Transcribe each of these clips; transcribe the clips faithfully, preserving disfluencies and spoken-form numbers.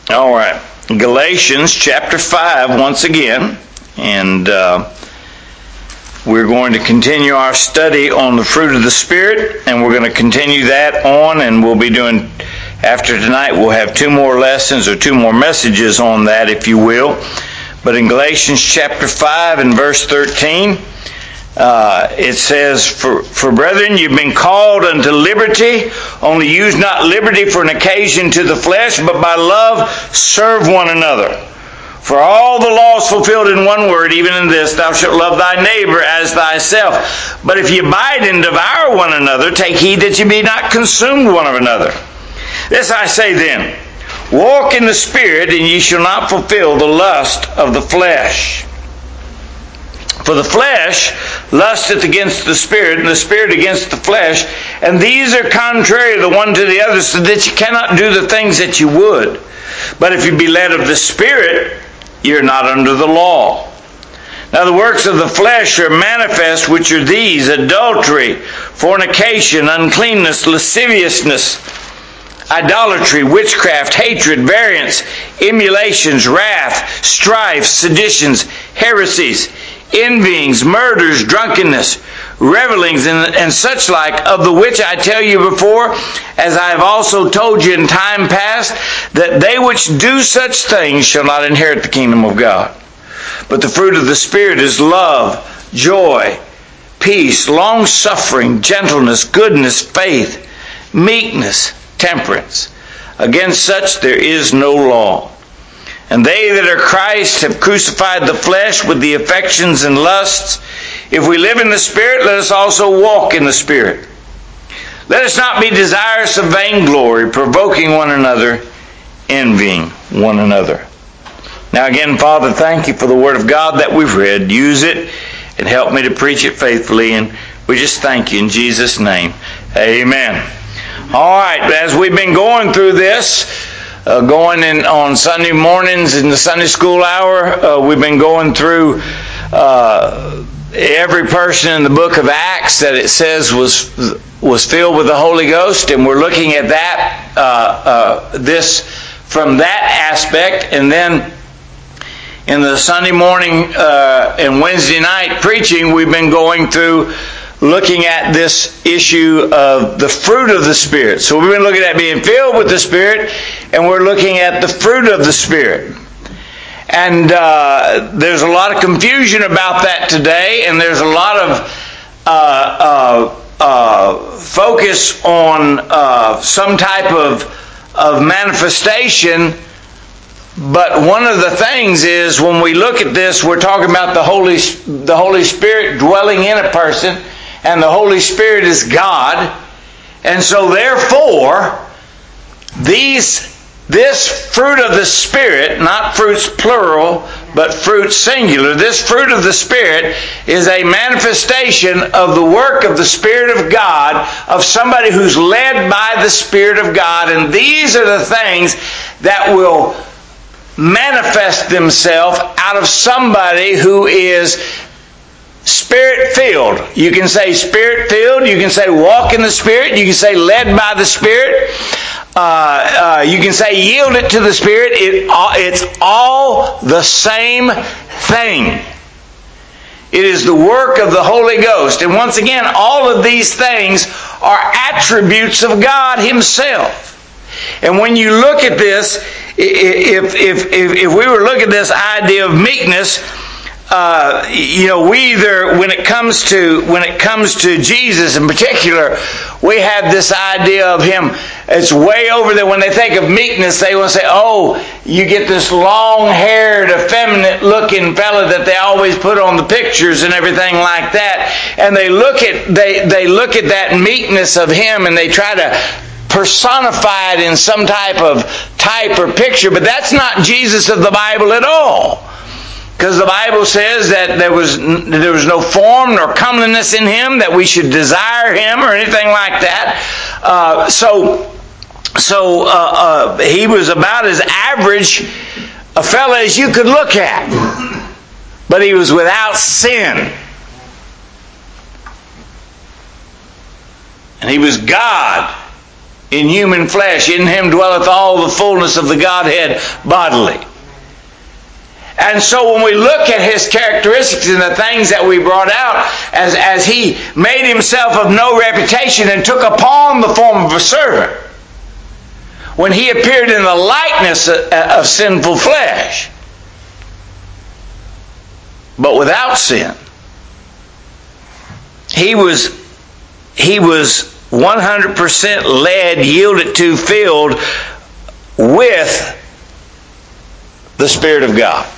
All right. Galatians chapter five once again. And uh, we're going to continue our study on the fruit of the Spirit. And we're going to continue that on. And we'll be doing, after tonight, we'll have two more lessons or two more messages on that, if you will. But in Galatians chapter five and verse thirteen, Uh, it says, for, for brethren, you've been called unto liberty, only use not liberty for an occasion to the flesh, but by love serve one another. For all the law is fulfilled in one word, even in this, thou shalt love thy neighbor as thyself. But if ye abide and devour one another, take heed that ye be not consumed one of another. This I say then, walk in the Spirit, and ye shall not fulfill the lust of the flesh. For the flesh lusteth against the Spirit, and the Spirit against the flesh, and these are contrary the one to the other, so that you cannot do the things that you would. But if you be led of the Spirit, you're not under the law. Now the works of the flesh are manifest, which are these: adultery, fornication, uncleanness, lasciviousness, idolatry, witchcraft, hatred, variance, emulations, wrath, strife, seditions, heresies, envyings, murders, drunkenness, revelings, and, and such like, of the which I tell you before, as I have also told you in time past, that they which do such things shall not inherit the kingdom of God. But the fruit of the Spirit is love, joy, peace, long-suffering, gentleness, goodness, faith, meekness, temperance. Against such there is no law. And they that are Christ have crucified the flesh with the affections and lusts. If we live in the Spirit, let us also walk in the Spirit. Let us not be desirous of vainglory, provoking one another, envying one another. Now again, Father, thank you for the Word of God that we've read. Use it and help me to preach it faithfully. And we just thank you in Jesus' name. Amen. All right, as we've been going through this, Uh, going in on Sunday mornings in the Sunday school hour, uh, we've been going through uh, every person in the book of Acts that it says was was filled with the Holy Ghost, and we're looking at that uh, uh, this from that aspect. And then in the Sunday morning uh, and Wednesday night preaching, we've been going through looking at this issue of the fruit of the Spirit. So we've been looking at being filled with the Spirit, and we're looking at the fruit of the Spirit. And uh, there's a lot of confusion about that today, and there's a lot of uh, uh, uh, focus on uh, some type of, of manifestation. But one of the things is, when we look at this, we're talking about the Holy, the Holy Spirit dwelling in a person, and the Holy Spirit is God. And so therefore, these, this fruit of the Spirit, not fruits plural, but fruit singular, this fruit of the Spirit is a manifestation of the work of the Spirit of God, of somebody who's led by the Spirit of God. And these are the things that will manifest themselves out of somebody who is Spirit-filled. You can say Spirit-filled. You can say walk in the Spirit. You can say led by the Spirit. Uh, uh, you can say yield it to the Spirit. It, it's all the same thing. It is the work of the Holy Ghost. And once again, all of these things are attributes of God Himself. And when you look at this, if, if, if, if we were looking at this idea of meekness, Uh, you know, we either, when it comes to, when it comes to Jesus in particular, we have this idea of Him, it's way over there. When they think of meekness, they want to say, oh, you get this long-haired, effeminate looking fella that they always put on the pictures and everything like that. And they look at, they, they look at that meekness of Him, and they try to personify it in some type of type or picture. But that's not Jesus of the Bible at all. Because the Bible says that there was there was no form nor comeliness in Him, that we should desire Him or anything like that. Uh, so so uh, uh, He was about as average a fella as you could look at. But He was without sin. And He was God. in human flesh. In him dwelleth all the fullness of the Godhead bodily. And so when we look at his characteristics and the things that we brought out, as, as he made himself of no reputation and took upon the form of a servant, when he appeared in the likeness of, of sinful flesh, but without sin, he was, he was one hundred percent led, yielded to, filled with the Spirit of God.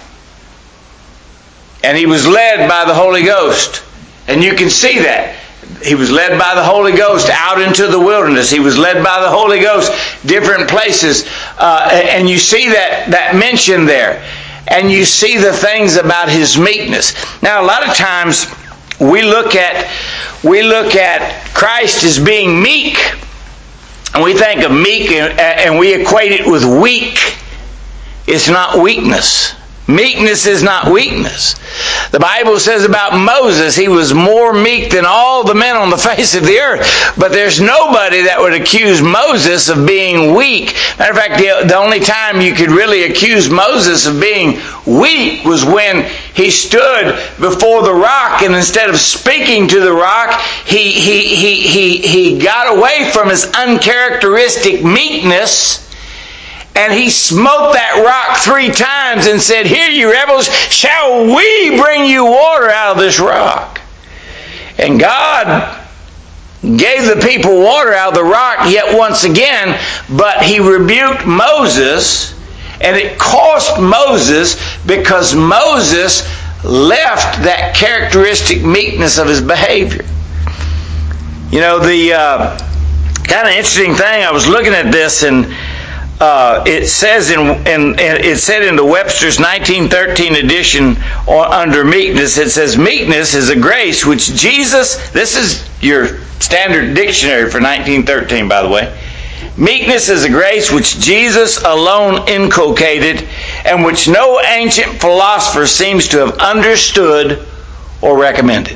And he was led by the Holy Ghost. And you can see that. He was led by the Holy Ghost out into the wilderness. He was led by the Holy Ghost different places. Uh, and you see that, that mention there. And you see the things about his meekness. Now, a lot of times we look at we look at Christ as being meek. And we think of meek and, and we equate it with weak. It's not weakness. Meekness is not weakness. The Bible says about Moses, he was more meek than all the men on the face of the earth. But there's nobody that would accuse Moses of being weak. Matter of fact, the, the only time you could really accuse Moses of being weak was when he stood before the rock, and instead of speaking to the rock, he, he, he, he, he got away from his uncharacteristic meekness. And he smote that rock three times and said, "Here, you rebels, shall we bring you water out of this rock?" And God gave the people water out of the rock yet once again, but he rebuked Moses, and it cost Moses because Moses left that characteristic meekness of his behavior. You know, the uh, kind of interesting thing, I was looking at this, and Uh, it says in, in, it said in the Webster's nineteen thirteen edition on, under meekness, it says meekness is a grace which Jesus, this is your standard dictionary for nineteen thirteen, by the way. Meekness is a grace which Jesus alone inculcated and which no ancient philosopher seems to have understood or recommended.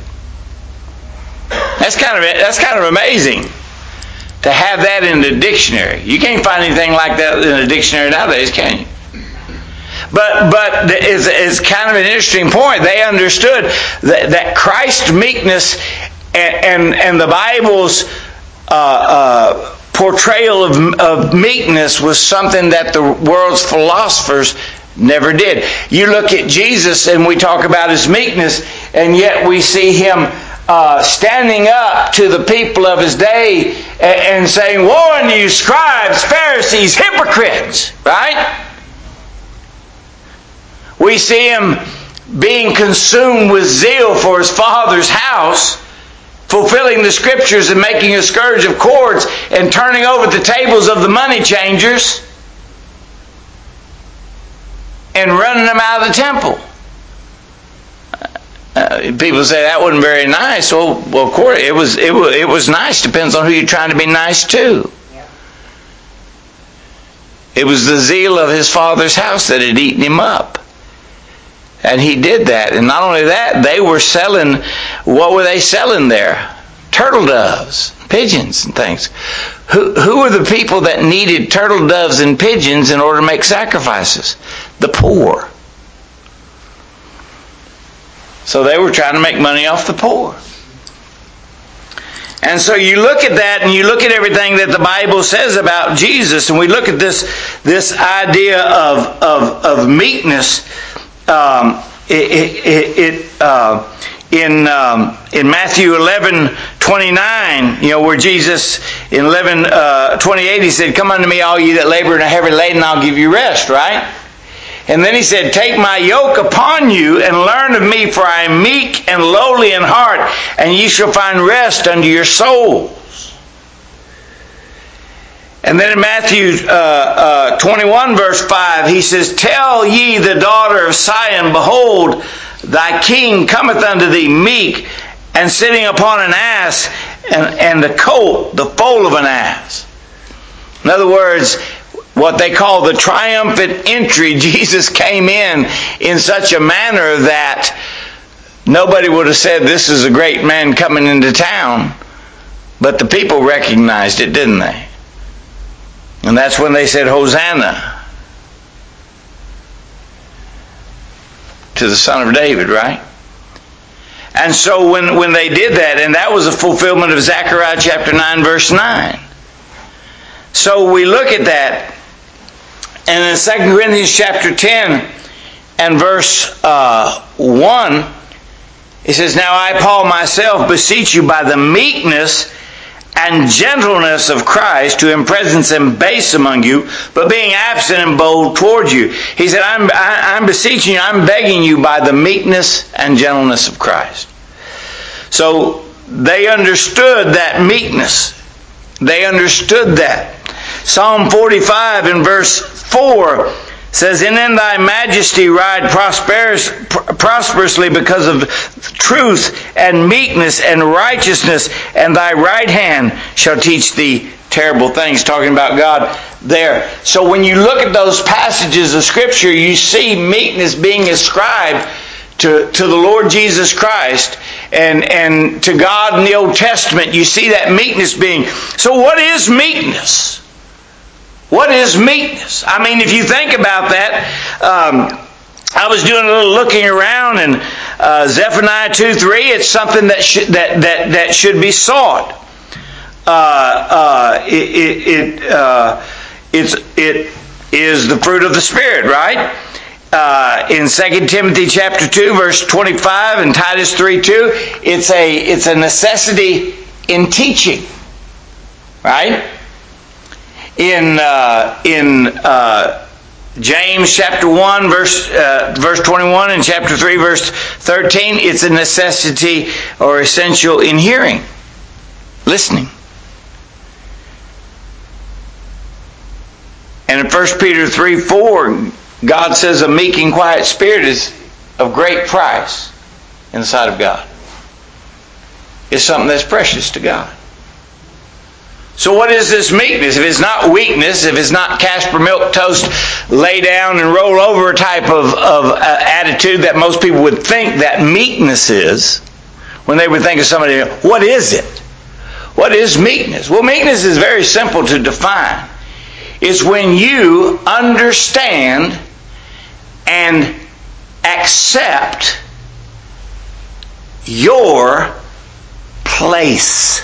That's kind of that's kind of amazing. To have that in the dictionary. You can't find anything like that in a dictionary nowadays, can you? But but it's, it's kind of an interesting point. They understood that, that Christ's meekness and, and, and the Bible's uh, uh, portrayal of, of meekness was something that the world's philosophers never did. You look at Jesus and we talk about his meekness, and yet we see him Uh, standing up to the people of his day and, and saying, "Woe unto you, scribes, Pharisees, hypocrites!" Right? We see him being consumed with zeal for his Father's house, fulfilling the Scriptures and making a scourge of cords and turning over the tables of the money changers and running them out of the temple. Uh, people say that wasn't very nice. Well, well, of course it was. It was. It was nice. Depends on who you're trying to be nice to. Yeah. It was the zeal of his Father's house that had eaten him up, and he did that. And not only that, they were selling. What were they selling there? Turtle doves, pigeons, and things. Who who were the people that needed turtle doves and pigeons in order to make sacrifices? The poor. So they were trying to make money off the poor. And so you look at that and you look at everything that the Bible says about Jesus, and we look at this this idea of of, of meekness. Um, it, it, it uh, in um, in Matthew eleven twenty-nine, you know, where Jesus in eleven uh, twenty-eight he said, "Come unto me, all ye that labor and are heavy laden, I'll give you rest." Right? And then he said, "Take my yoke upon you and learn of me, for I am meek and lowly in heart, and ye shall find rest unto your souls." And then in Matthew uh, uh, twenty-one verse five, he says, "Tell ye the daughter of Sion, behold, thy king cometh unto thee meek, and sitting upon an ass, and, and the colt, the foal of an ass." In other words, what they call the triumphant entry, Jesus came in in such a manner that nobody would have said, "This is a great man coming into town." But the people recognized it, didn't they? And that's when they said, Hosanna to the Son of David, right? And so when, when they did that, and that was a fulfillment of Zechariah chapter nine, verse nine. So we look at that, and in Second Corinthians chapter ten and verse uh, one, it says, Now I, Paul, myself beseech you by the meekness and gentleness of Christ, who in presence am base among you, but being absent and bold toward you. He said, I'm, I, I'm beseeching you, I'm begging you by the meekness and gentleness of Christ. So they understood that meekness. They understood that. Psalm forty-five in verse four says, And in thy majesty ride prosperous, prosperously because of truth and meekness and righteousness, and thy right hand shall teach thee terrible things. Talking about God there. So when you look at those passages of Scripture, you see meekness being ascribed to, to the Lord Jesus Christ and, and to God in the Old Testament. You see that meekness being. So what is meekness? What is meekness? I mean, if you think about that, um, I was doing a little looking around, and uh, Zephaniah two three, it's something that should that that that should be sought. Uh, uh, it it it, uh, it's it is the fruit of the Spirit, right? Uh, in Second Timothy chapter two, verse twenty-five, and Titus three two, it's a it's a necessity in teaching, right? In uh, in uh, James chapter one verse uh, verse twenty-one and chapter three verse thirteen, it's a necessity or essential in hearing, listening. And in First Peter three four, God says a meek and quiet spirit is of great price in the sight of God. It's something that's precious to God. So what is this meekness? If it's not weakness, if it's not Casper milk toast, lay down and roll over type of, of uh, attitude that most people would think that meekness is, when they would think of somebody, what is it? What is meekness? Well, meekness is very simple to define. It's when you understand and accept your place.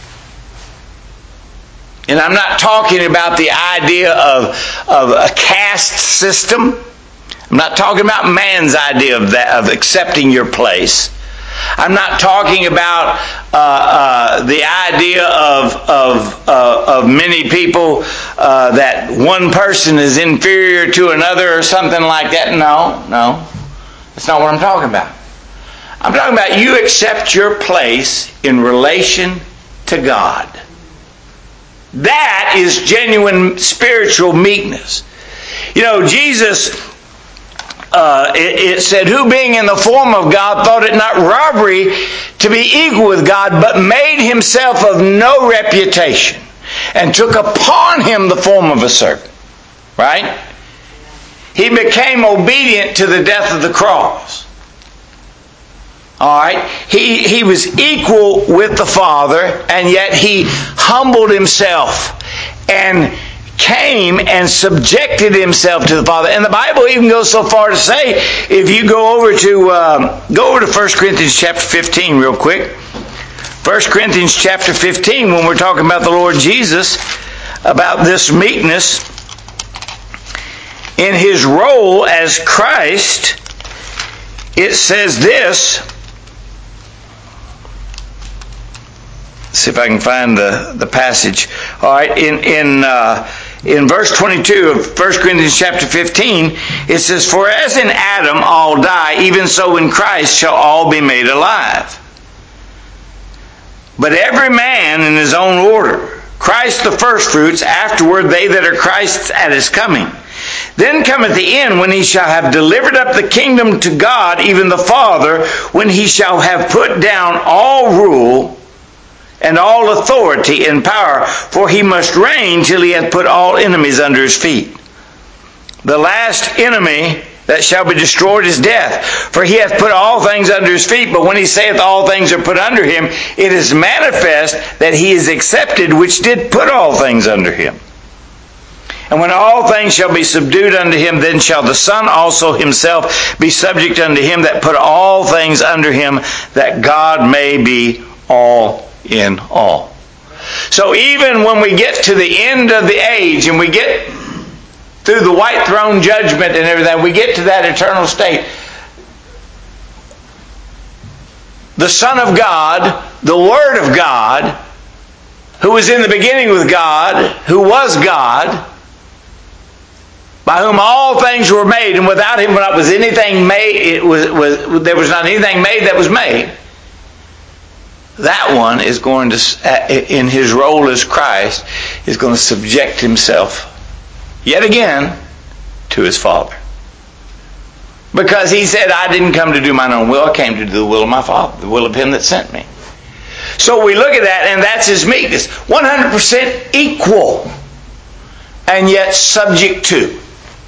And I'm not talking about the idea of, of a caste system. I'm not talking about man's idea of that, of accepting your place. I'm not talking about uh, uh, the idea of of uh, of many people uh, that one person is inferior to another or something like that. No, no. That's not what I'm talking about. I'm talking about you accept your place in relation to God. That is genuine spiritual meekness. You know, Jesus, uh, it, it said, who being in the form of God thought it not robbery to be equal with God, but made himself of no reputation, and took upon him the form of a servant. Right? He became obedient to the death of the cross. All right, he he was equal with the Father, and yet he humbled himself and came and subjected himself to the Father. And the Bible even goes so far to say, if you go over to um, go over to First Corinthians chapter fifteen real quick. First Corinthians chapter fifteen, when we're talking about the Lord Jesus, about this meekness in his role as Christ, it says this. See if I can find the, the passage. All right, in in uh, in verse twenty-two of First Corinthians chapter fifteen, it says, "For as in Adam all die, even so in Christ shall all be made alive. But every man in his own order. Christ the firstfruits, afterward they that are Christ's at his coming. Then cometh the end, when he shall have delivered up the kingdom to God, even the Father, when he shall have put down all rule and all authority and power, for he must reign till he hath put all enemies under his feet. The last enemy that shall be destroyed is death, for he hath put all things under his feet. But when he saith all things are put under him, it is manifest that he is accepted which did put all things under him." And when all things shall be subdued unto him, then shall the Son also himself be subject unto him that put all things under him, that God may be all in all. So even when we get to the end of the age and we get through the white throne judgment and everything, we get to that eternal state, the Son of God, the Word of God, who was in the beginning with God, who was God, by whom all things were made, and without him was anything made, it was, was there was not anything made that was made. That one is going to, in his role as Christ, is going to subject himself yet again to his Father. Because he said, I didn't come to do mine own will, I came to do the will of my Father, the will of him that sent me. So we look at that, and that's his meekness. one hundred percent equal, and yet subject to.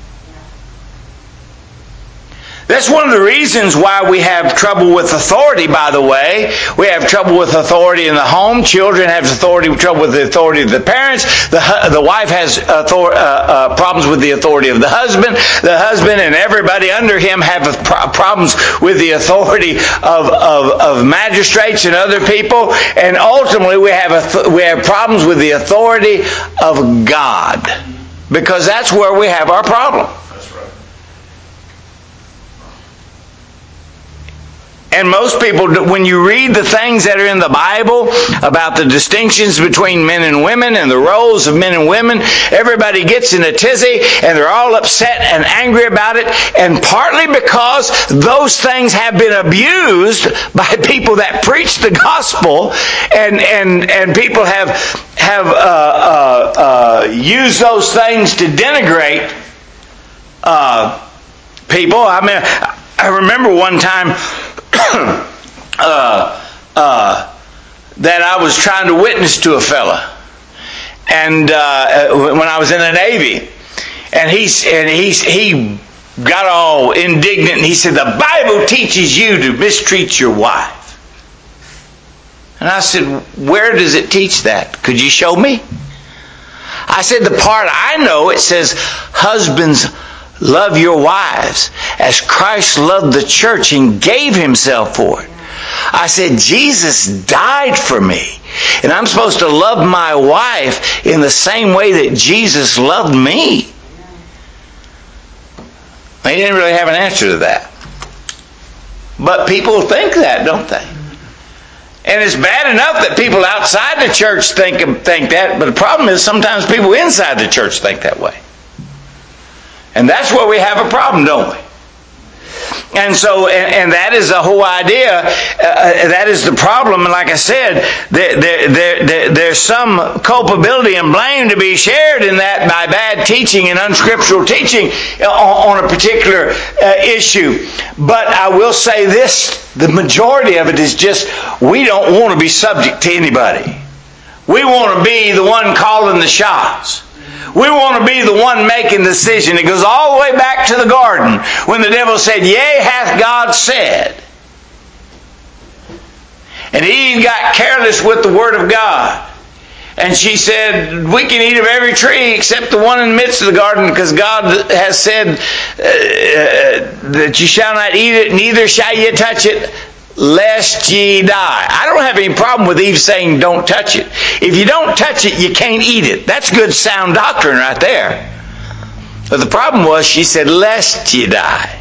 That's one of the reasons why we have trouble with authority, by the way. We have trouble with authority in the home. Children have authority, trouble with the authority of the parents. The, the wife has author, uh, uh, problems with the authority of the husband. The husband and everybody under him have pro- problems with the authority of, of, of magistrates and other people. And ultimately we have, a, we have problems with the authority of God. Because that's where we have our problem. And most people, when you read the things that are in the Bible about the distinctions between men and women and the roles of men and women, everybody gets in a tizzy and they're all upset and angry about it. And partly because those things have been abused by people that preach the gospel, and and and people have have uh, uh, uh, used those things to denigrate uh, people. I mean, I remember one time. uh, uh, that I was trying to witness to a fella, and uh, when I was in the Navy, and he's and he's he got all indignant, and he said, "The Bible teaches you to mistreat your wife." And I said, "Where does it teach that? Could you show me?" I said, "The part I know, it says, husbands, love your wives as Christ loved the church and gave himself for it." I said, Jesus died for me, and I'm supposed to love my wife in the same way that Jesus loved me. They didn't really have an answer to that. But people think that, don't they? And it's bad enough that people outside the church think, think that, but the problem is sometimes people inside the church think that way. And that's where we have a problem, don't we? And so, and, and that is the whole idea. Uh, that is the problem. And like I said, there, there, there, there, there's some culpability and blame to be shared in that by bad teaching and unscriptural teaching on, on a particular uh, issue. But I will say this, the majority of it is just, we don't want to be subject to anybody. We want to be the one calling the shots. We want to be the one making the decision. It goes all the way back to the garden when the devil said, "Yea, hath God said." And Eve got careless with the word of God. And she said, "We can eat of every tree except the one in the midst of the garden, because God has said uh, that you shall not eat it, neither shall you touch it, lest ye die." I don't have any problem with Eve saying don't touch it. If you don't touch it, you can't eat it. That's good sound doctrine right there. But the problem was she said lest ye die.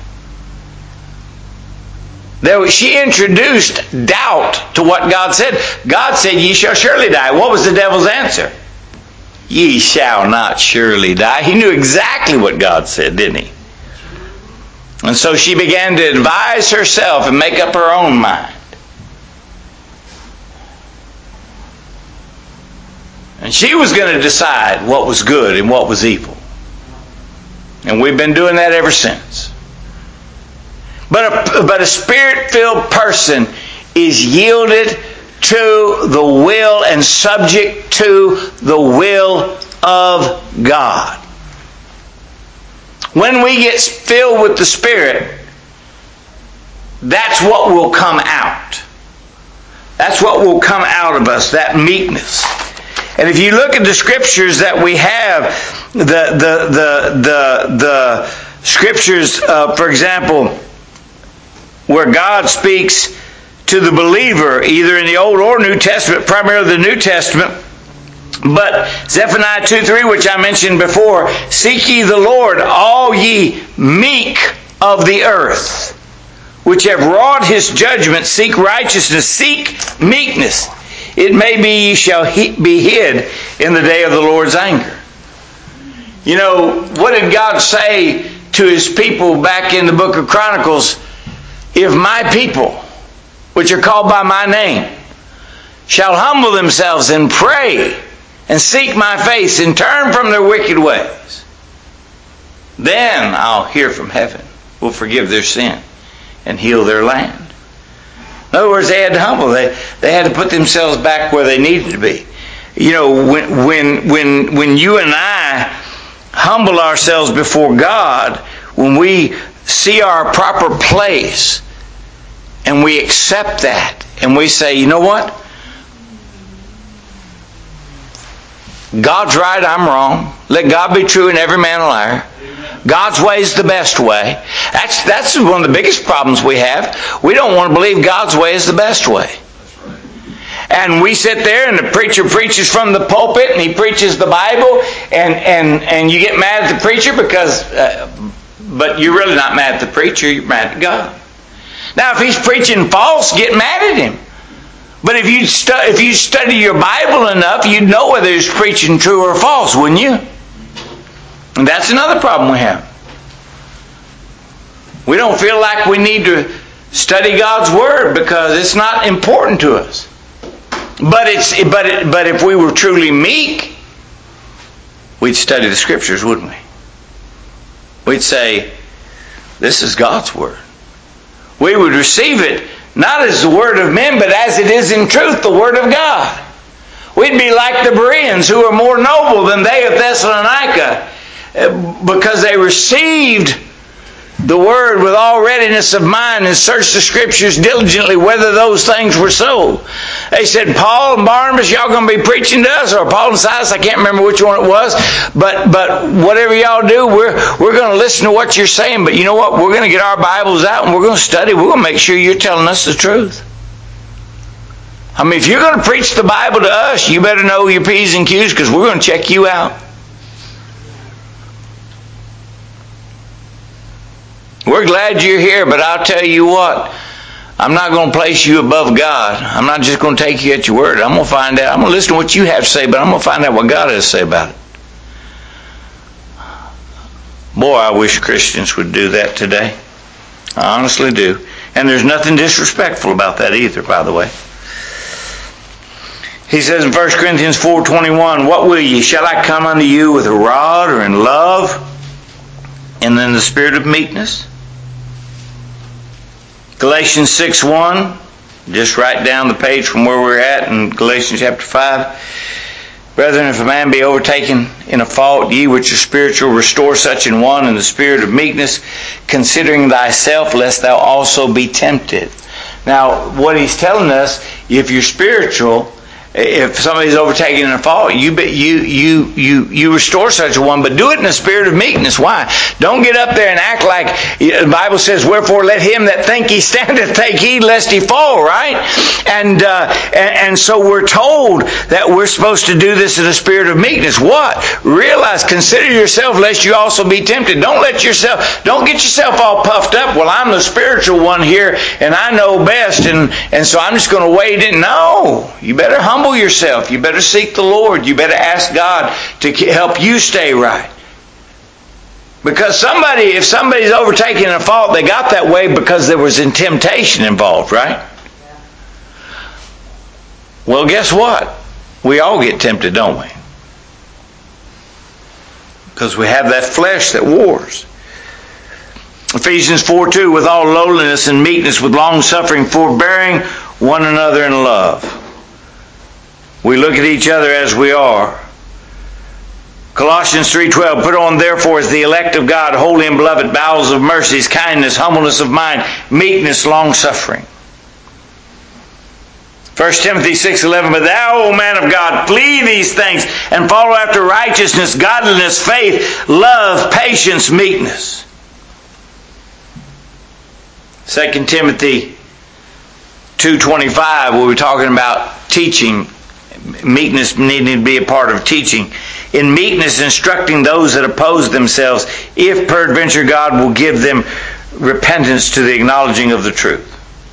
There, she introduced doubt to what God said. God said, "Ye shall surely die." What was the devil's answer? "Ye shall not surely die." He knew exactly what God said, didn't he? And so she began to advise herself and make up her own mind. And she was going to decide what was good and what was evil. And we've been doing that ever since. But a, but a Spirit-filled person is yielded to the will and subject to the will of God. When we get filled with the Spirit, that's what will come out. That's what will come out of us, that meekness. And if you look at the scriptures that we have, the the the the, the scriptures, uh, for example, where God speaks to the believer, either in the Old or New Testament, primarily the New Testament. But Zephaniah two three, which I mentioned before, seek ye the Lord, all ye meek of the earth, which have wrought his judgment, seek righteousness, seek meekness. It may be ye shall be hid in the day of the Lord's anger. You know, what did God say to his people back in the book of Chronicles? If my people, which are called by my name, shall humble themselves and pray and seek my face and turn from their wicked ways, then I'll hear from heaven, will forgive their sin and heal their land. In other words, they had to humble. They, they had to put themselves back where they needed to be. You know, when, when, when, when you and I humble ourselves before God, when we see our proper place and we accept that and we say, you know what? God's right, I'm wrong. Let God be true and every man a liar. God's way is the best way. That's that's one of the biggest problems we have. We don't want to believe God's way is the best way. And we sit there and the preacher preaches from the pulpit and he preaches the Bible and, and, and you get mad at the preacher because, uh, but you're really not mad at the preacher, you're mad at God. Now if he's preaching false, get mad at him. But if you stu- if you study your Bible enough, you'd know whether he's preaching true or false, wouldn't you? And that's another problem we have. We don't feel like we need to study God's Word because it's not important to us. But it's but it, but if we were truly meek, we'd study the Scriptures, wouldn't we? We'd say, this is God's Word. We would receive it not as the word of men, but as it is in truth, the Word of God. We'd be like the Bereans, who are more noble than they of Thessalonica, because they received the Word with all readiness of mind and searched the Scriptures diligently whether those things were so. They said, Paul and Barnabas, y'all going to be preaching to us? Or Paul and Silas, I can't remember which one it was. But but whatever y'all do, we're, we're going to listen to what you're saying. But you know what? We're going to get our Bibles out and we're going to study. We're going to make sure you're telling us the truth. I mean, if you're going to preach the Bible to us, you better know your P's and Q's because we're going to check you out. We're glad you're here, but I'll tell you what, I'm not going to place you above God. I'm not just going to take you at your word. I'm going to find out. I'm going to listen to what you have to say, but I'm going to find out what God has to say about it. Boy, I wish Christians would do that today. I honestly do. And there's nothing disrespectful about that either, by the way. He says in First Corinthians four twenty-one, what will ye? Shall I come unto you with a rod or in love and in the spirit of meekness? Galatians six one, just write down the page from where we're at in Galatians chapter five. Brethren, if a man be overtaken in a fault, ye which are spiritual, restore such an one in the spirit of meekness, considering thyself, lest thou also be tempted. Now, what he's telling us, if you're spiritual, if somebody's overtaken in a fault, you you you you you restore such a one, but do it in a spirit of meekness. Why? Don't get up there and act like the Bible says, "Wherefore let him that think he standeth take heed lest he fall." Right? And uh, and, and so we're told that we're supposed to do this in a spirit of meekness. What? Realize, consider yourself lest you also be tempted. Don't let yourself, don't get yourself all puffed up. Well, I'm the spiritual one here, and I know best, and and so I'm just going to wade in. No, you better humble yourself. You better seek the Lord. You better ask God to help you stay right. Because somebody, if somebody's overtaken in a fault, they got that way because there was a temptation involved, right? Well, guess what? We all get tempted, don't we? Because we have that flesh that wars. Ephesians four two, with all lowliness and meekness, with long suffering, forbearing one another in love. We look at each other as we are. Colossians three twelve, put on therefore as the elect of God, holy and beloved, bowels of mercies, kindness, humbleness of mind, meekness, long suffering. First Timothy six eleven, but thou, O man of God, flee these things and follow after righteousness, godliness, faith, love, patience, meekness. Second Timothy two twenty-five, where we're talking about teaching, meekness needing to be a part of teaching. In meekness instructing those that oppose themselves, if peradventure God will give them repentance to the acknowledging of the truth.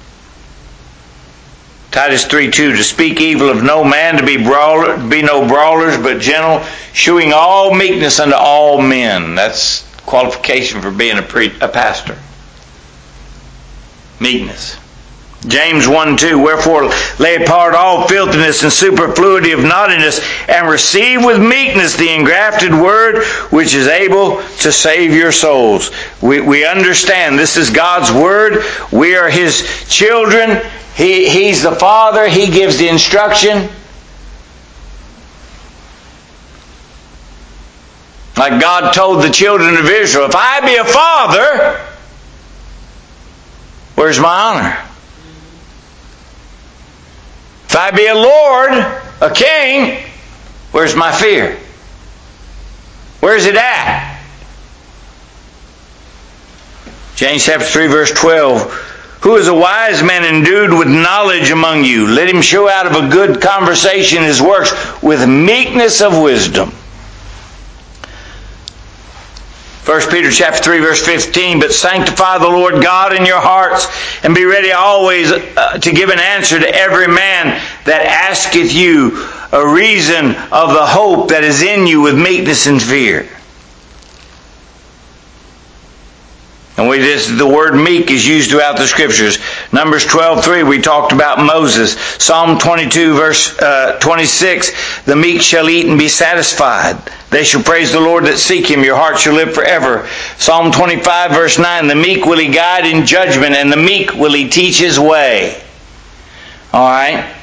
Titus three two, to speak evil of no man, to be brawler, be no brawlers, but gentle, shewing all meekness unto all men. That's qualification for being a, pre, a pastor. Meekness. James one two, wherefore lay apart all filthiness and superfluity of naughtiness, and receive with meekness the engrafted word, which is able to save your souls. We, we understand this is God's word. We are His children. He, He's the Father. He gives the instruction. Like God told the children of Israel, if I be a father, where's my honor? If I be a Lord, a king, where's my fear? Where's it at? James chapter three verse twelve. Who is a wise man endued with knowledge among you? Let him show out of a good conversation his works with meekness of wisdom. First Peter chapter three verse fifteen, but sanctify the Lord God in your hearts, and be ready always uh, to give an answer to every man that asketh you a reason of the hope that is in you with meekness and fear. And we just, the word meek is used throughout the Scriptures. Numbers twelve three, we talked about Moses. Psalm twenty-two verse uh, twenty-six, the meek shall eat and be satisfied. They shall praise the Lord that seek Him. Your heart shall live forever. Psalm twenty-five verse nine, the meek will He guide in judgment, and the meek will He teach His way. Alright?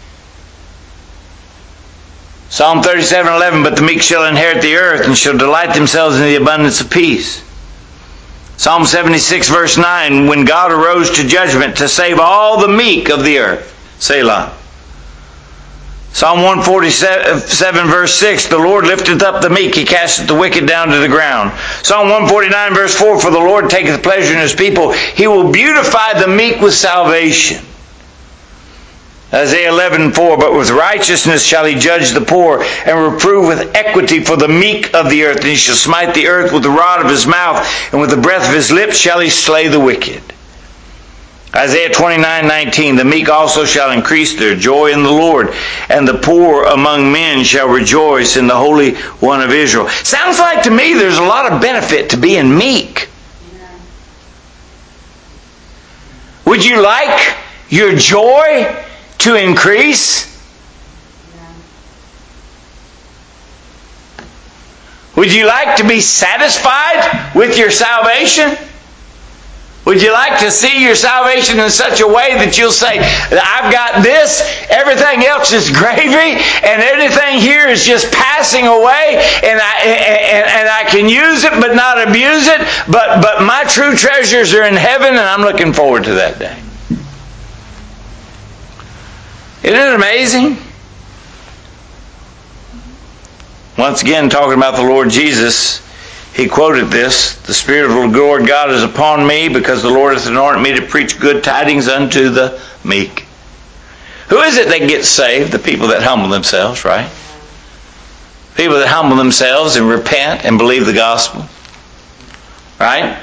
Psalm thirty-seven eleven, but the meek shall inherit the earth and shall delight themselves in the abundance of peace. Psalm seventy-six verse nine, when God arose to judgment to save all the meek of the earth. Selah. Psalm one forty-seven verse six, the Lord lifteth up the meek, He casteth the wicked down to the ground. Psalm one forty-nine verse four, for the Lord taketh pleasure in His people. He will beautify the meek with salvation. Isaiah eleven four, but with righteousness shall He judge the poor, and reprove with equity for the meek of the earth. And He shall smite the earth with the rod of His mouth, and with the breath of His lips shall He slay the wicked. Isaiah twenty-nine nineteen, the meek also shall increase their joy in the Lord, and the poor among men shall rejoice in the Holy One of Israel. Sounds like to me there's a lot of benefit to being meek. Would you like your joy to increase? Would you like to be satisfied with your salvation? Would you like to see your salvation in such a way that you'll say, I've got this, everything else is gravy, and everything here is just passing away, and I and, and I can use it but not abuse it, but, but my true treasures are in heaven, and I'm looking forward to that day. Isn't it amazing? Once again, talking about the Lord Jesus, He quoted this, the Spirit of the Lord God is upon me, because the Lord hath anointed me to preach good tidings unto the meek. Who is it that gets saved? The people that humble themselves, right? People that humble themselves and repent and believe the gospel. Right?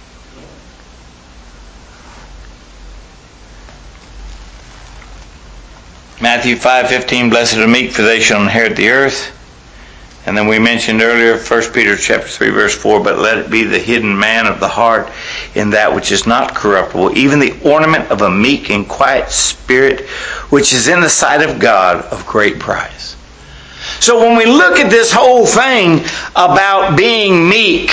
Matthew five fifteen, blessed are the meek, for they shall inherit the earth. And then we mentioned earlier, First Peter chapter three, verse four, but let it be the hidden man of the heart in that which is not corruptible, even the ornament of a meek and quiet spirit, which is in the sight of God of great price. So when we look at this whole thing about being meek,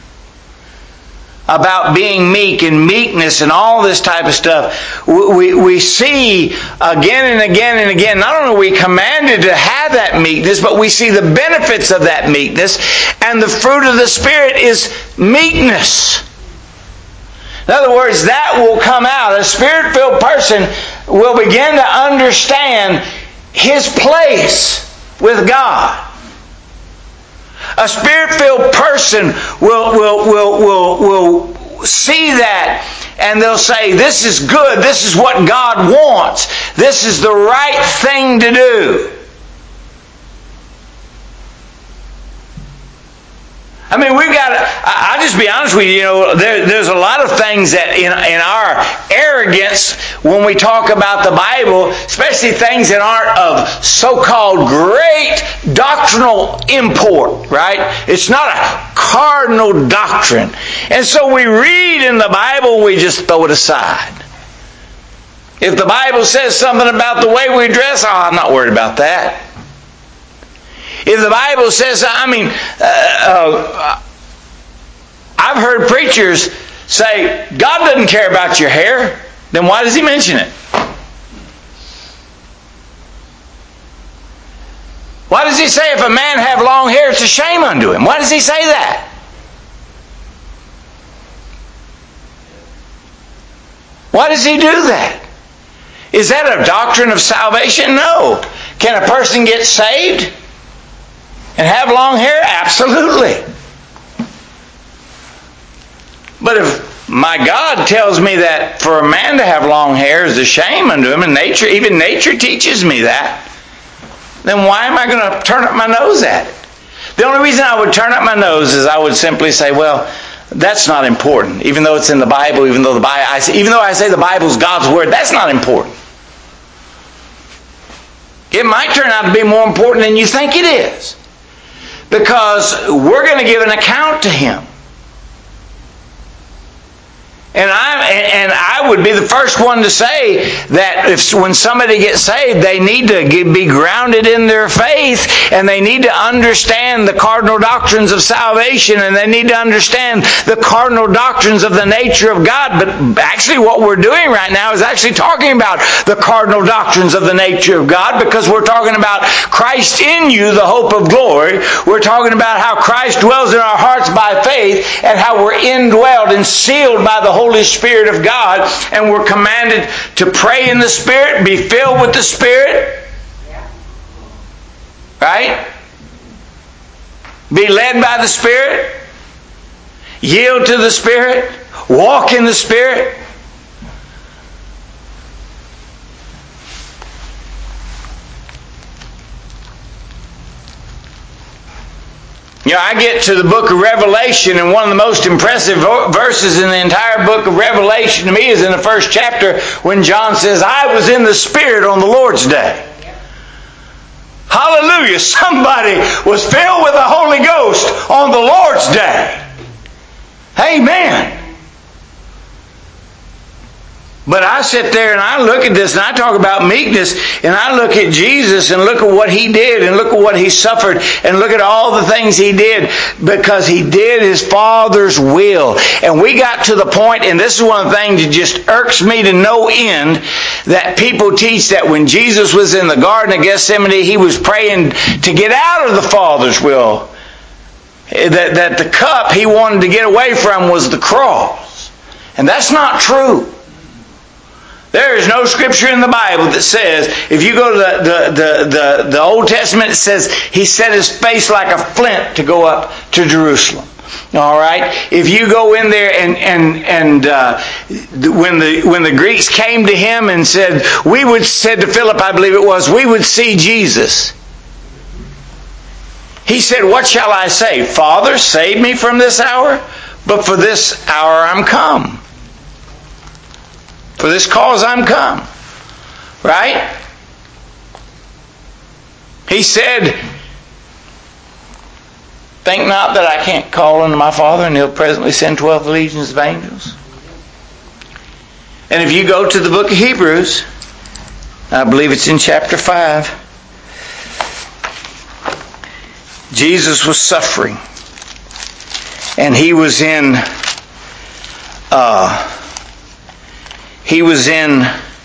about being meek and meekness and all this type of stuff, we, we see again and again and again, not only are we commanded to have that meekness, but we see the benefits of that meekness, and the fruit of the Spirit is meekness. In other words, that will come out. A Spirit-filled person will begin to understand his place with God. A Spirit-filled person will, will, will, will, will see that and they'll say, this is good, this is what God wants, this is the right thing to do. I mean, we've got to, I'll just be honest with you, you know, there, there's a lot of things that in, in our arrogance, when we talk about the Bible, especially things that aren't of so-called great doctrinal import, right? It's not a cardinal doctrine. And so we read in the Bible, we just throw it aside. If the Bible says something about the way we dress, oh, I'm not worried about that. If the Bible says, I mean, uh, uh, I've heard preachers say, God doesn't care about your hair, then why does He mention it? Why does He say if a man have long hair, it's a shame unto him? Why does He say that? Why does He do that? Is that a doctrine of salvation? No. Can a person get saved and have long hair? Absolutely. But if my God tells me that for a man to have long hair is a shame unto him, and nature, even nature teaches me that, then why am I going to turn up my nose at it? The only reason I would turn up my nose is I would simply say, well, that's not important. Even though it's in the Bible, even though the Bible, I say, even though I say the Bible's God's Word, that's not important. It might turn out to be more important than you think it is. Because we're going to give an account to Him. And I and I would be the first one to say that if when somebody gets saved, they need to get, be grounded in their faith, and they need to understand the cardinal doctrines of salvation, and they need to understand the cardinal doctrines of the nature of God. But actually what we're doing right now is actually talking about the cardinal doctrines of the nature of God, because we're talking about Christ in you, the hope of glory. We're talking about how Christ dwells in our hearts by faith, and how we're indwelled and sealed by the Holy Spirit of God, and we're commanded to pray in the Spirit, be filled with the Spirit, right? Be led by the Spirit, yield to the Spirit, walk in the Spirit. You know, I get to the book of Revelation, and one of the most impressive verses in the entire book of Revelation to me is in the first chapter when John says, I was in the Spirit on the Lord's day. Hallelujah! Somebody was filled with the Holy Ghost on the Lord's day. Amen. But I sit there and I look at this and I talk about meekness, and I look at Jesus and look at what He did and look at what He suffered and look at all the things He did, because He did His Father's will. And we got to the point, and this is one of the things that just irks me to no end, that people teach that when Jesus was in the Garden of Gethsemane, He was praying to get out of the Father's will. That, that the cup He wanted to get away from was the cross. And that's not true. There is no scripture in the Bible that says, if you go to the, the, the, the, the Old Testament, it says He set His face like a flint to go up to Jerusalem. All right? If you go in there and and and uh, when the when the Greeks came to Him and said, we would said to Philip, I believe it was, we would see Jesus. He said, what shall I say? Father, save me from this hour, but for this hour I'm come. For this cause I'm come. Right? He said, think not that I can't call unto my Father, and He'll presently send twelve legions of angels. And if you go to the book of Hebrews, I believe it's in chapter five, Jesus was suffering. And He was in... Uh, He was in,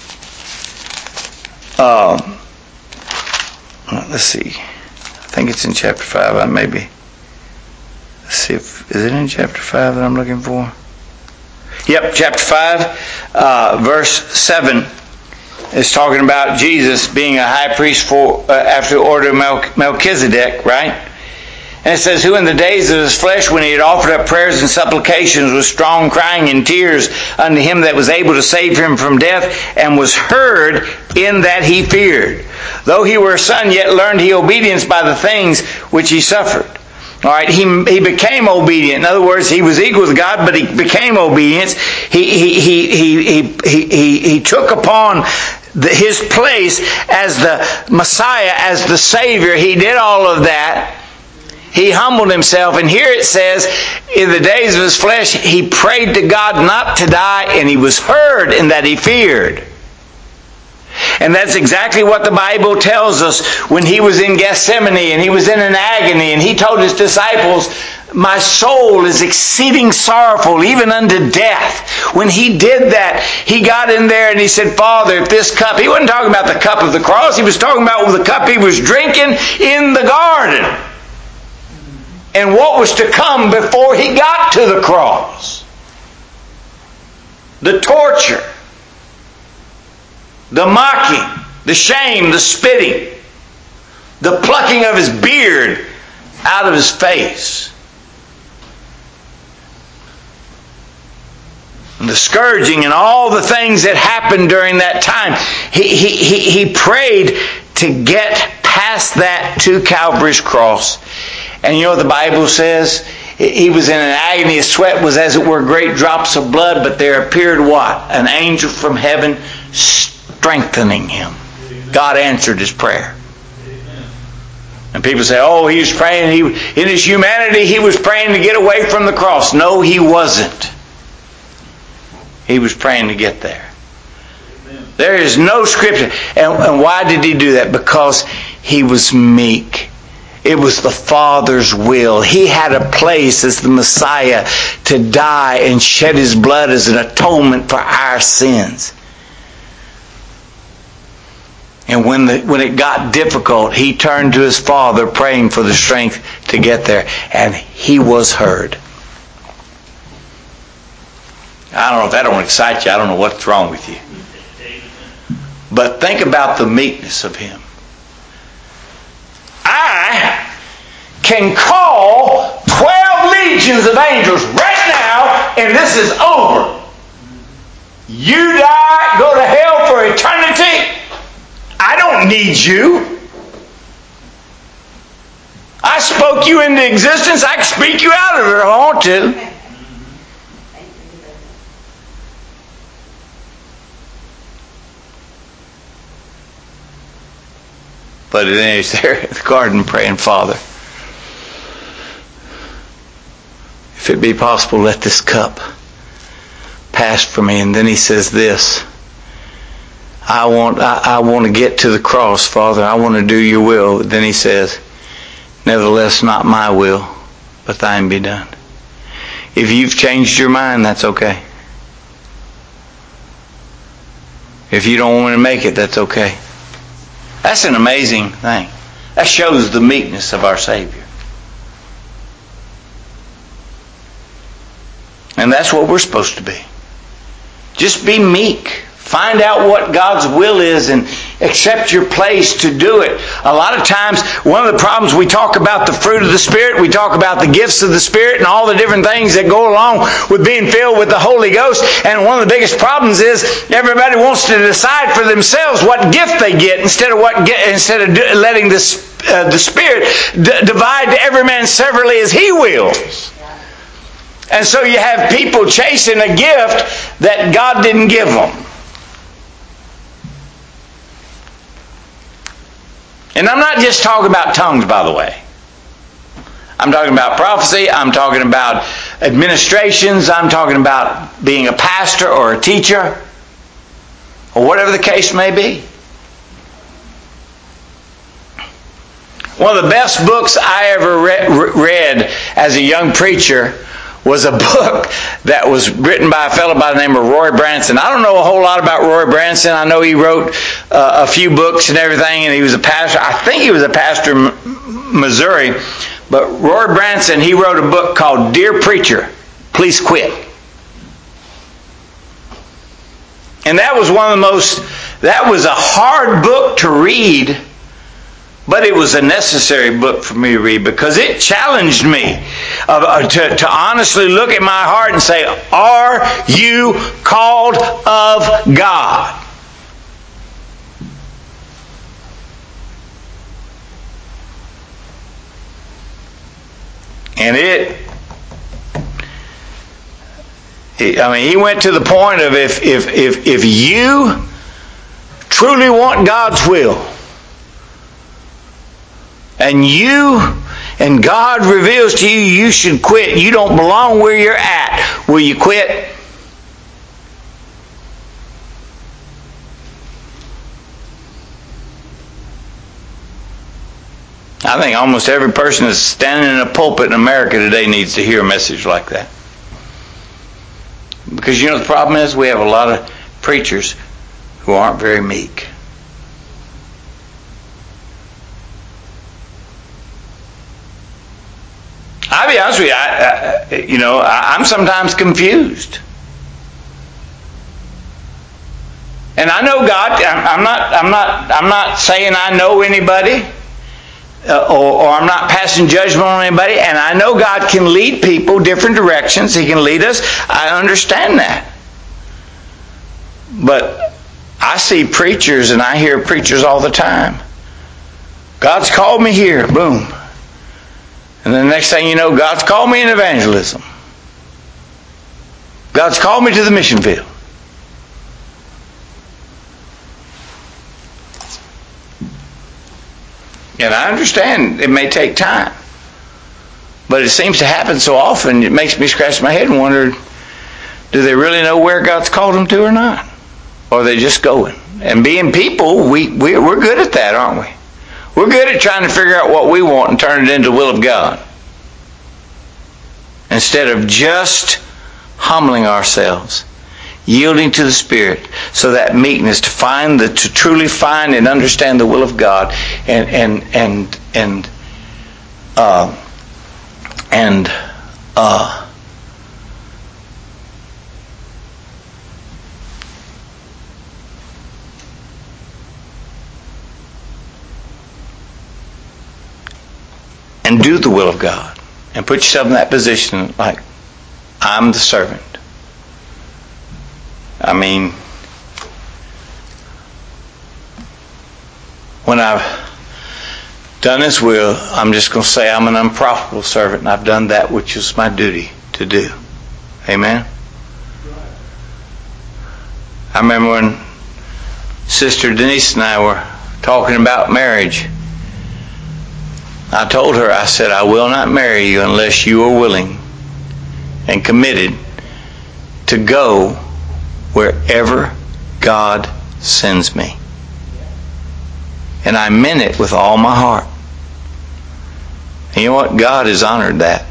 uh, let's see, I think it's in chapter five, I maybe, let's see, if, is it in chapter five that I'm looking for? Yep, chapter five, uh, verse seven. is talking about Jesus being a high priest for uh, after the order of Mel- Melchizedek, right? And it says, who in the days of his flesh, when he had offered up prayers and supplications with strong crying and tears unto him that was able to save him from death, and was heard in that he feared. Though he were a son, yet learned he obedience by the things which he suffered. All right, he he became obedient. In other words, he was equal with God, but he became obedient. He he he he he he, he took upon the, his place as the Messiah, as the Savior. He did all of that. He humbled himself, and here it says, in the days of his flesh, he prayed to God not to die, and he was heard in that he feared. And that's exactly what the Bible tells us when he was in Gethsemane, and he was in an agony, and he told his disciples, my soul is exceeding sorrowful, even unto death. When he did that, he got in there and he said, Father, if this cup, he wasn't talking about the cup of the cross, he was talking about the cup he was drinking in the garden. And what was to come before he got to the cross. The torture. The mocking. The shame. The spitting. The plucking of his beard out of his face. And the scourging and all the things that happened during that time. He, he, he, he prayed to get past that to Calvary's cross. And you know what the Bible says? He was in an agony. His sweat was as it were great drops of blood. But there appeared what? An angel from heaven strengthening him. God answered his prayer. And people say, oh, he was praying. He, in his humanity, he was praying to get away from the cross. No, he wasn't. He was praying to get there. There is no scripture. And, and why did he do that? Because he was meek. It was the Father's will. He had a place as the Messiah to die and shed his blood as an atonement for our sins. And when the, when it got difficult, he turned to his Father praying for the strength to get there. And he was heard. I don't know if that don't excite you. I don't know what's wrong with you. But think about the meekness of him. I can call twelve legions of angels right now, and this is over. You die, go to hell for eternity. I don't need you. I spoke you into existence. I can speak you out of it if I want to. But then he's there in the garden praying, Father, if it be possible, let this cup pass from me. And then he says this, I want I, I want to get to the cross, Father. I want to do your will. Then he says, nevertheless, not my will, but thine be done. If you've changed your mind, that's okay. If you don't want to make it, that's okay. That's an amazing thing. That shows the meekness of our Savior. And that's what we're supposed to be. Just be meek. Find out what God's will is and accept your place to do it. A lot of times, one of the problems, we talk about the fruit of the Spirit, we talk about the gifts of the Spirit and all the different things that go along with being filled with the Holy Ghost. And one of the biggest problems is everybody wants to decide for themselves what gift they get instead of what get, instead of letting the, uh, the Spirit d- divide to every man severally as He wills. And so you have people chasing a gift that God didn't give them. And I'm not just talking about tongues, by the way. I'm talking about prophecy. I'm talking about administrations. I'm talking about being a pastor or a teacher, or whatever the case may be. One of the best books I ever re- read as a young preacher was a book that was written by a fellow by the name of Roy Branson. I don't know a whole lot about Roy Branson. I know he wrote uh, a few books and everything, and he was a pastor. I think he was a pastor in Missouri. But Roy Branson, he wrote a book called Dear Preacher, Please Quit. And that was one of the most That was a hard book to read, but it was a necessary book for me to read because it challenged me uh, to, to honestly look at my heart and say, are you called of God? And it, I mean, he went to the point of if, if, if, if you truly want God's will, and you, and God reveals to you, you should quit. You don't belong where you're at. Will you quit? I think almost every person that's standing in a pulpit in America today needs to hear a message like that. Because you know the problem is we have a lot of preachers who aren't very meek. I'll be honest with you, I, I, you know, I, I'm sometimes confused. And I know God, I'm not, I'm not, I'm not saying I know anybody, uh, or, or I'm not passing judgment on anybody, and I know God can lead people different directions. He can lead us. I understand that. But I see preachers, and I hear preachers all the time. God's called me here, boom. And then the next thing you know, God's called me in evangelism. God's called me to the mission field. And I understand it may take time. But it seems to happen so often, it makes me scratch my head and wonder, do they really know where God's called them to or not? Or are they just going? And being people, we, we, we're good at that, aren't we? We're good at trying to figure out what we want and turn it into the will of God. Instead of just humbling ourselves, yielding to the Spirit, so that meekness to find the to truly find and understand the will of God, and and and and uh, and uh, and do the will of God, and put yourself in that position like, I'm the servant. I mean, when I've done His will, I'm just going to say I'm an unprofitable servant, and I've done that which is my duty to do. Amen? I remember when Sister Denise and I were talking about marriage. I told her, I said, I will not marry you unless you are willing and committed to go wherever God sends me. And I meant it with all my heart. And you know what? God has honored that.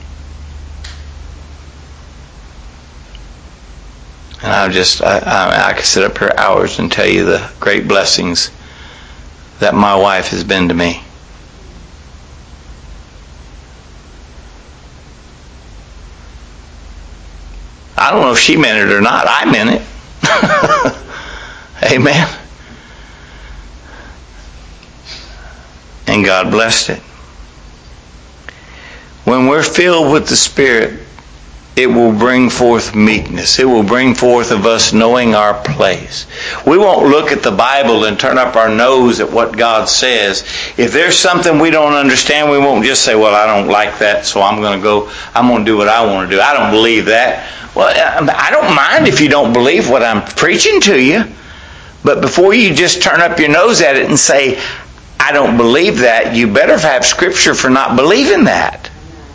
And I just, I, I, I could sit up here hours and tell you the great blessings that my wife has been to me. I don't know if she meant it or not. I meant it. Amen. And God blessed it. When we're filled with the Spirit, it will bring forth meekness. It will bring forth of us knowing our place. We won't look at the Bible and turn up our nose at what God says. If there's something we don't understand, we won't just say, well, I don't like that, so I'm going to go, I'm going to do what I want to do. I don't believe that. Well, I don't mind if you don't believe what I'm preaching to you. But before you just turn up your nose at it and say, I don't believe that, you better have Scripture for not believing that.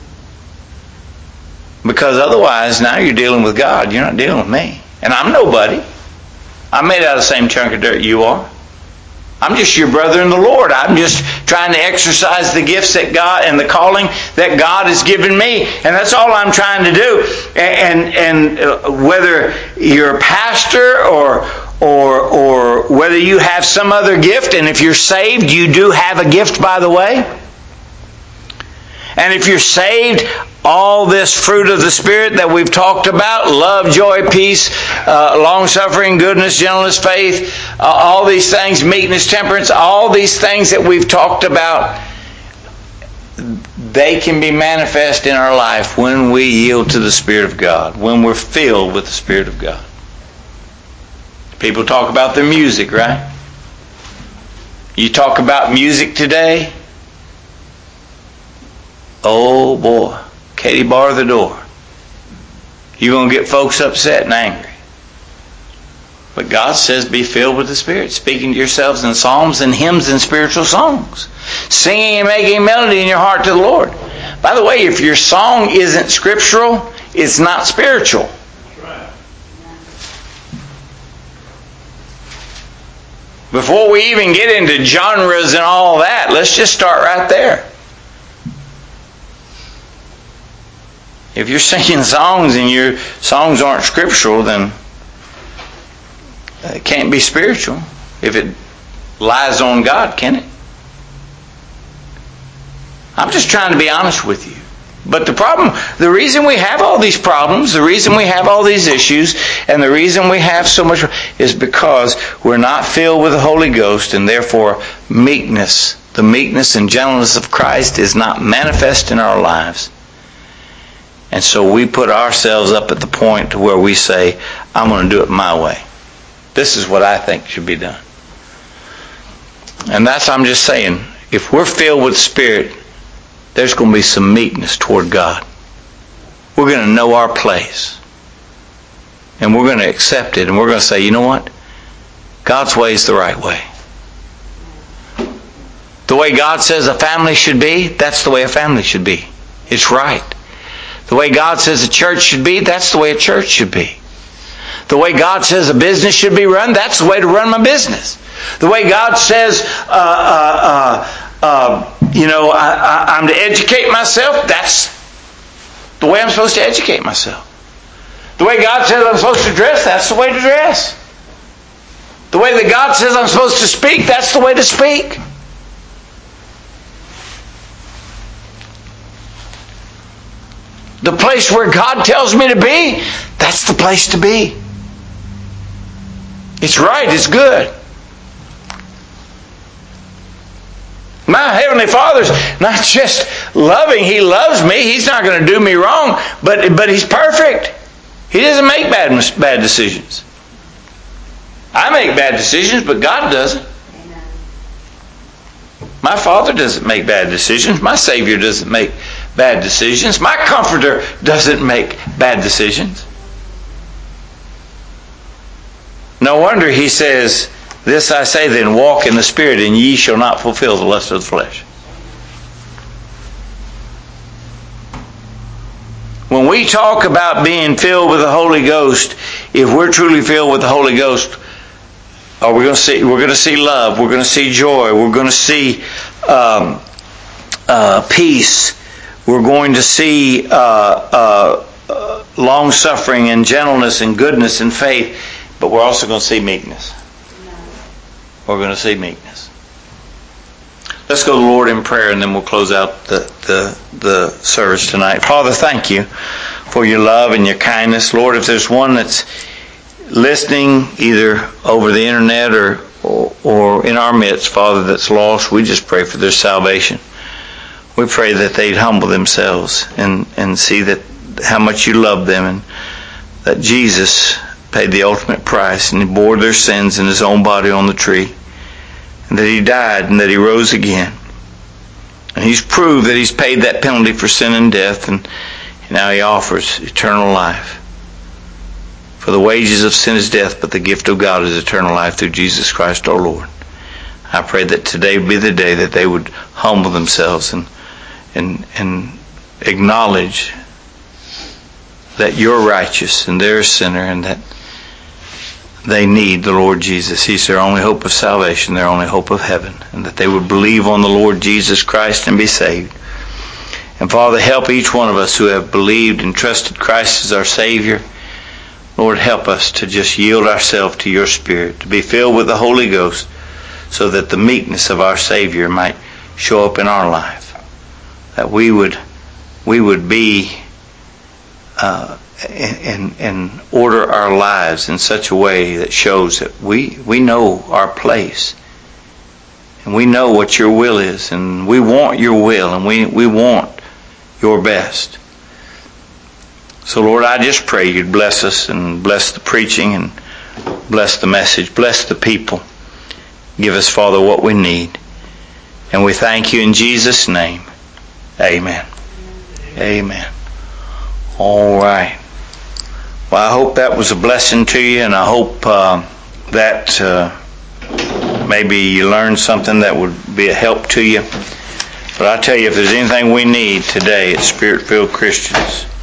Because otherwise, now you're dealing with God. You're not dealing with me. And I'm nobody. I'm made out of the same chunk of dirt you are. I'm just your brother in the Lord. I'm just trying to exercise the gifts that God and the calling that God has given me. And that's all I'm trying to do. And, and, and whether you're a pastor or, or, or whether you have some other gift, and if you're saved, you do have a gift, by the way. And if you're saved, all this fruit of the Spirit that we've talked about, love, joy, peace, uh, long-suffering, goodness, gentleness, faith, uh, all these things, meekness, temperance, all these things that we've talked about, they can be manifest in our life when we yield to the Spirit of God, when we're filled with the Spirit of God. People talk about their music, right? You talk about music today, oh boy, Katie bar the door. You're going to get folks upset and angry. But God says be filled with the Spirit, speaking to yourselves in psalms and hymns and spiritual songs, singing and making melody in your heart to the Lord. By the way, if your song isn't scriptural, it's not spiritual. Before we even get into genres and all that, let's just start right there. If you're singing songs and your songs aren't scriptural, then it can't be spiritual. If it lies on God, can it? I'm just trying to be honest with you. But the problem, the reason we have all these problems, the reason we have all these issues, and the reason we have so much is because we're not filled with the Holy Ghost, and therefore meekness, the meekness and gentleness of Christ is not manifest in our lives. And so we put ourselves up at the point to where we say, I'm going to do it my way. This is what I think should be done. And that's, I'm just saying, if we're filled with Spirit, there's going to be some meekness toward God. We're going to know our place. And we're going to accept it. And we're going to say, you know what? God's way is the right way. The way God says a family should be, that's the way a family should be. It's right. The way God says a church should be, that's the way a church should be. The way God says a business should be run, that's the way to run my business. The way God says, uh, uh, uh, uh, you know, I, I, I'm to educate myself, that's the way I'm supposed to educate myself. The way God says I'm supposed to dress, that's the way to dress. The way that God says I'm supposed to speak, that's the way to speak. The place where God tells me to be, that's the place to be. It's right, it's good. My Heavenly Father's not just loving, He loves me. He's not going to do me wrong, but, but He's perfect. He doesn't make bad, bad decisions. I make bad decisions, but God doesn't. My Father doesn't make bad decisions. My Savior doesn't make bad decisions. My Comforter doesn't make bad decisions. No wonder He says, this I say then, walk in the Spirit, and ye shall not fulfill the lust of the flesh. When we talk about being filled with the Holy Ghost, if we're truly filled with the Holy Ghost, are we going to see? We're going to see love. We're going to see joy. We're going to see um, uh, peace. We're going to see uh, uh, uh, long suffering and gentleness and goodness and faith. But we're also going to see meekness. We're going to see meekness. Let's go to the Lord in prayer, and then we'll close out the, the, the service tonight. Father, thank you for your love and your kindness. Lord, if there's one that's listening either over the internet or, or, or in our midst, Father, that's lost, we just pray for their salvation. We pray that they'd humble themselves and, and see that how much you love them, and that Jesus paid the ultimate price, and He bore their sins in His own body on the tree, and that He died and that He rose again. And He's proved that He's paid that penalty for sin and death, and now He offers eternal life. For the wages of sin is death, but the gift of God is eternal life through Jesus Christ our Lord. I pray that today would be the day that they would humble themselves and and, and acknowledge that you're righteous and they're a sinner, and that they need the Lord Jesus. He's their only hope of salvation, their only hope of heaven, and that they would believe on the Lord Jesus Christ and be saved. And Father, help each one of us who have believed and trusted Christ as our Savior. Lord, help us to just yield ourselves to your Spirit, to be filled with the Holy Ghost, so that the meekness of our Savior might show up in our life. That we would we would be uh, and, and order our lives in such a way that shows that we, we know our place. And we know what your will is, and we want your will, and we, we want your best. So Lord, I just pray you'd bless us and bless the preaching and bless the message, bless the people. Give us, Father, what we need. And we thank you in Jesus' name. Amen. Amen. All right. Well, I hope that was a blessing to you, and I hope uh, that uh, maybe you learned something that would be a help to you. But I tell you, if there's anything we need today at Spirit-Filled Christians,